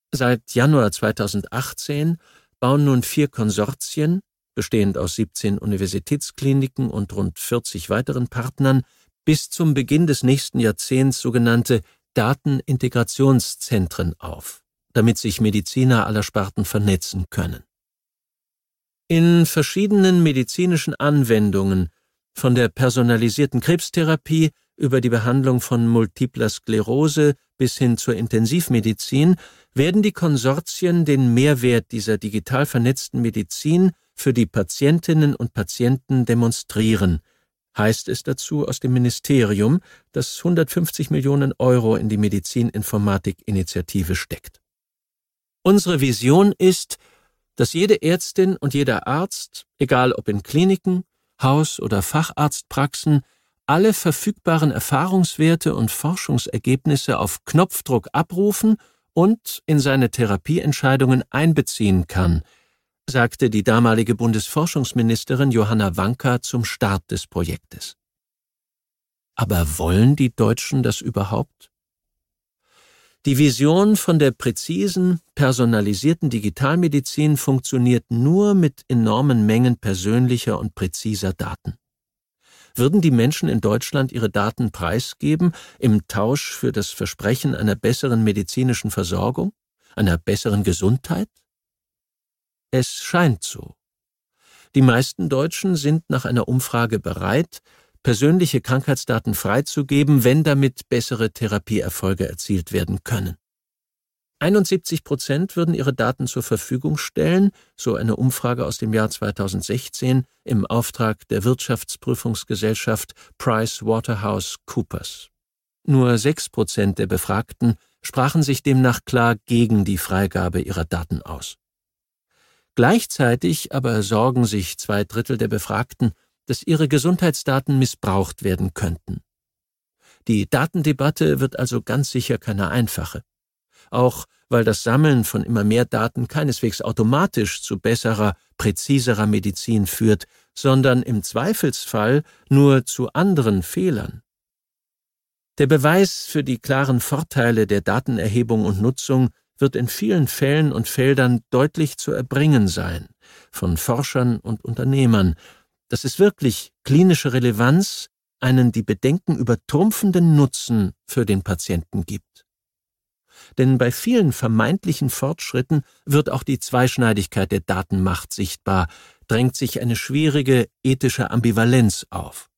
Seit Januar 2018 bauen nun 4 Konsortien, bestehend aus 17 Universitätskliniken und rund 40 weiteren Partnern, bis zum Beginn des nächsten Jahrzehnts sogenannte Datenintegrationszentren auf, damit sich Mediziner aller Sparten vernetzen können. In verschiedenen medizinischen Anwendungen, von der personalisierten Krebstherapie über die Behandlung von multipler Sklerose bis hin zur Intensivmedizin, werden die Konsortien den Mehrwert dieser digital vernetzten Medizin für die Patientinnen und Patienten demonstrieren, heißt es dazu aus dem Ministerium, das 150 Millionen Euro in die Medizininformatik-Initiative steckt. Unsere Vision ist, dass jede Ärztin und jeder Arzt, egal ob in Kliniken, Haus- oder Facharztpraxen, alle verfügbaren Erfahrungswerte und Forschungsergebnisse auf Knopfdruck abrufen und in seine Therapieentscheidungen einbeziehen kann, sagte die damalige Bundesforschungsministerin Johanna Wanka zum Start des Projektes. Aber wollen die Deutschen das überhaupt? Die Vision von der präzisen, personalisierten Digitalmedizin funktioniert nur mit enormen Mengen persönlicher und präziser Daten. Würden die Menschen in Deutschland ihre Daten preisgeben im Tausch für das Versprechen einer besseren medizinischen Versorgung, einer besseren Gesundheit? Es scheint so. Die meisten Deutschen sind nach einer Umfrage bereit, persönliche Krankheitsdaten freizugeben, wenn damit bessere Therapieerfolge erzielt werden können. 71% würden ihre Daten zur Verfügung stellen, so eine Umfrage aus dem Jahr 2016 im Auftrag der Wirtschaftsprüfungsgesellschaft PricewaterhouseCoopers. Nur 6% der Befragten sprachen sich demnach klar gegen die Freigabe ihrer Daten aus. Gleichzeitig aber sorgen sich 2/3 der Befragten, dass ihre Gesundheitsdaten missbraucht werden könnten. Die Datendebatte wird also ganz sicher keine einfache. Auch weil das Sammeln von immer mehr Daten keineswegs automatisch zu besserer, präziserer Medizin führt, sondern im Zweifelsfall nur zu anderen Fehlern. Der Beweis für die klaren Vorteile der Datenerhebung und Nutzung wird in vielen Fällen und Feldern deutlich zu erbringen sein, von Forschern und Unternehmern, dass es wirklich klinische Relevanz, einen die Bedenken übertrumpfenden Nutzen für den Patienten gibt. Denn bei vielen vermeintlichen Fortschritten wird auch die Zweischneidigkeit der Datenmacht sichtbar, drängt sich eine schwierige ethische Ambivalenz auf.